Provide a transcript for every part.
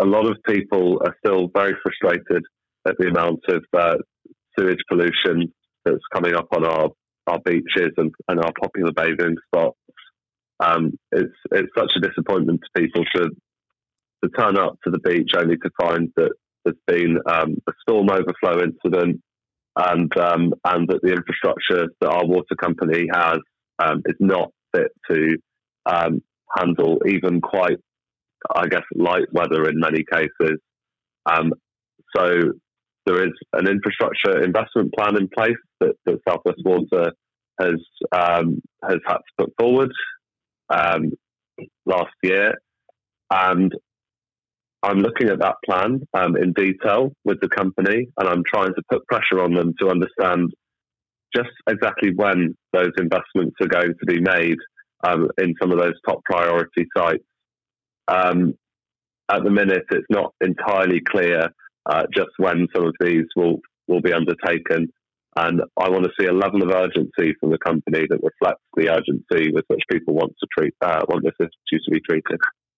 a lot of people are still very frustrated at the amount of sewage pollution that's coming up on our beaches and our popular bathing spots. It's such a disappointment to people to turn up to the beach only to find that there's been a storm overflow incident, and that the infrastructure that our water company has is not fit to handle even quite, I guess, light weather in many cases. So there is an infrastructure investment plan in place that South West Water has had to put forward last year, and I'm looking at that plan in detail with the company, and I'm trying to put pressure on them to understand just exactly when those investments are going to be made in some of those top priority sites. At the minute, it's not entirely clear just when some of these will be undertaken, and I want to see a level of urgency from the company that reflects the urgency with which people want this issue to be treated.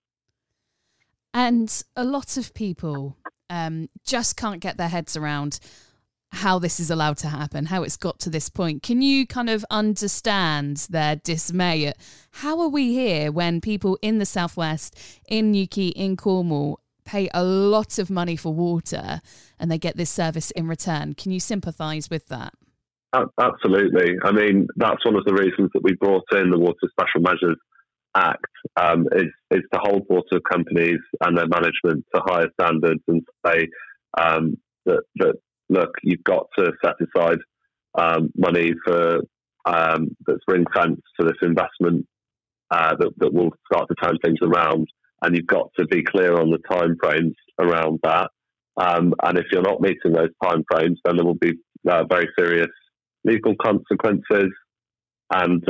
And a lot of people just can't get their heads around how this is allowed to happen, how it's got to this point. Can you kind of understand their dismay at how are we here when people in the Southwest, in Newquay, in Cornwall, pay a lot of money for water and they get this service in return? Can you sympathise with that? Absolutely. I mean, that's one of the reasons that we brought in the Water Special Measures Act, is to hold water companies and their management to higher standards and say that look, you've got to set aside money for that's ring-fenced for this investment that will start to turn things around, and you've got to be clear on the time frames around that. And if you're not meeting those time frames, then there will be very serious legal consequences, and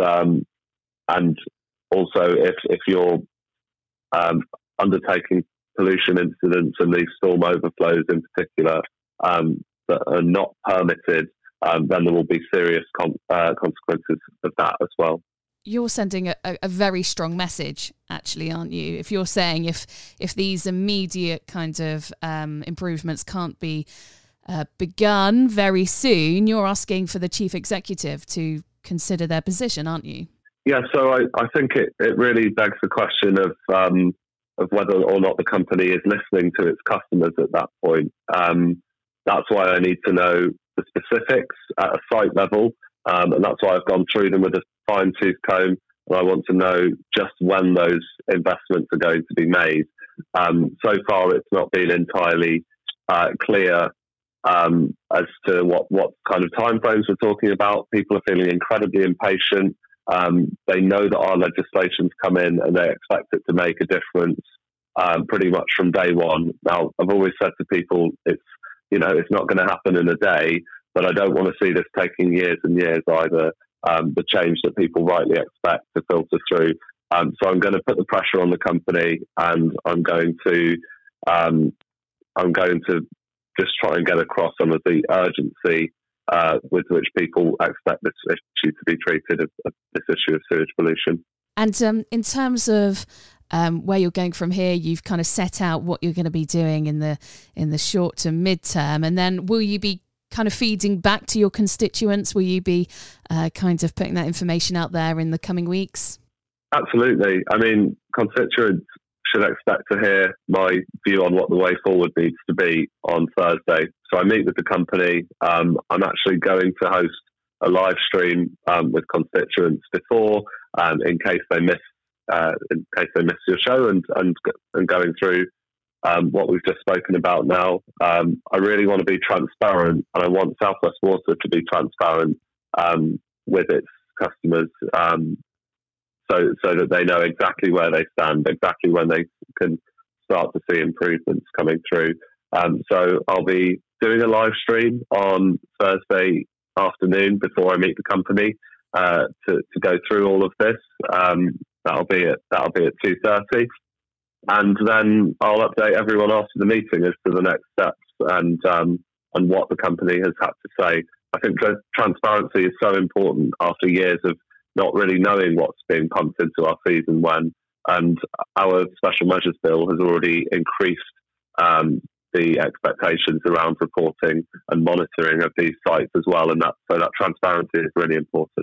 also if you're undertaking pollution incidents and these storm overflows in particular that are not permitted, then there will be serious consequences of that as well. You're sending a very strong message, actually, aren't you? If you're saying if these immediate kind of improvements can't be begun very soon, you're asking for the chief executive to consider their position, aren't you? Yeah, so I think it really begs the question of whether or not the company is listening to its customers at that point. That's why I need to know the specifics at a site level, and that's why I've gone through them with a fine-tooth comb, and I want to know just when those investments are going to be made. So far, it's not been entirely clear as to what kind of timeframes we're talking about. People are feeling incredibly impatient. They know that our legislation's come in and they expect it to make a difference pretty much from day one. Now, I've always said to people, it's not going to happen in a day, but I don't want to see this taking years and years either. The change that people rightly expect to filter through. So I'm going to put the pressure on the company, and I'm going to just try and get across some of the urgency with which people expect this issue to be treated, this issue of sewage pollution. And in terms of where you're going from here, you've kind of set out what you're going to be doing in the short to mid-term, and then will you be kind of feeding back to your constituents? Will you be kind of putting that information out there in the coming weeks? Absolutely. I mean, constituents should expect to hear my view on what the way forward needs to be on Thursday. So I meet with the company. I'm actually going to host a live stream with constituents before, in case they miss your show and going through what we've just spoken about now. I really want to be transparent, and I want South West Water to be transparent with its customers, so that they know exactly where they stand, exactly when they can start to see improvements coming through. So I'll be doing a live stream on Thursday afternoon before I meet the company to go through all of this. That'll be at 2:30, and then I'll update everyone after the meeting as to the next steps and what the company has had to say. I think transparency is so important after years of not really knowing what's being pumped into our fees and when. And our special measures bill has already increased the expectations around reporting and monitoring of these sites as well. And that transparency is really important.